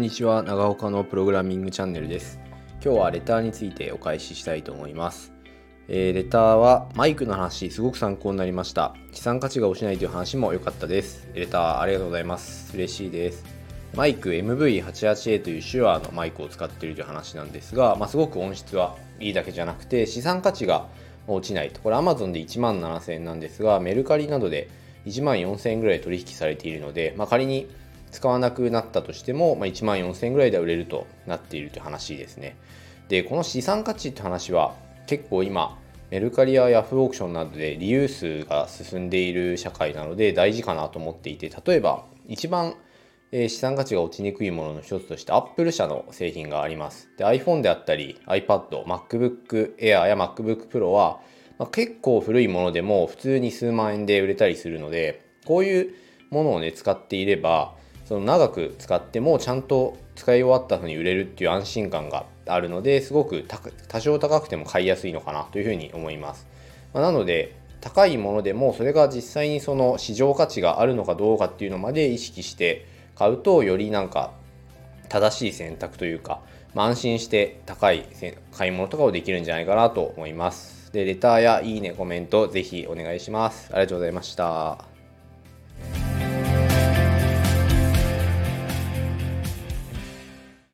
にちは、長岡のプログラミングチャンネルです。今日はレターについてお返ししたいと思います。レターはマイクの話、すごく参考になりました。資産価値が落ちないという話も良かったです。レターありがとうございます。嬉しいです。マイク MV88A という手話のマイクを使っているという話なんですが、すごく音質はいいだけじゃなくて資産価値が落ちないと。これ Amazon で17,000円なんですが、メルカリなどで14,000円ぐらい取引されているので、仮に使わなくなったとしても、14,000円ぐらいで売れるとなっているという話ですね。で、この資産価値って話は結構今、メルカリやヤフーオークションなどでリユースが進んでいる社会なので大事かなと思っていて、例えば一番資産価値が落ちにくいものの一つとして Apple 社の製品があります。で、iPhone であったり iPad、MacBook Air や MacBook Pro は、結構古いものでも普通に数万円で売れたりするので、こういうものをね使っていれば、その長く使ってもちゃんと使い終わった後に売れるっていう安心感があるので、すごく多少高くても買いやすいのかなというふうに思います。なので高いものでもそれが実際にその市場価値があるのかどうかっていうのまで意識して買うと、より正しい選択というか、安心して高い買い物とかをできるんじゃないかなと思います。で、レターやいいね、コメントぜひお願いします。ありがとうございました。